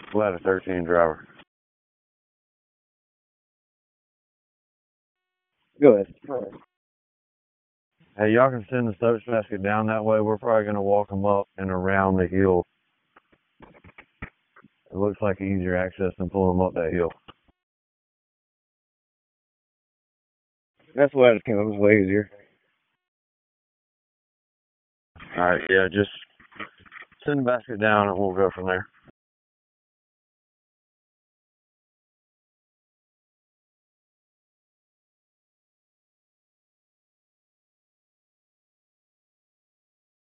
Ladder 13 driver. Go ahead. Hey, y'all can send the soap basket down that way. We're probably going to walk them up and around the hill. It looks like easier access than pulling them up that hill. That's what it came up. It was way easier. All right, yeah, just send the basket down and we'll go from there.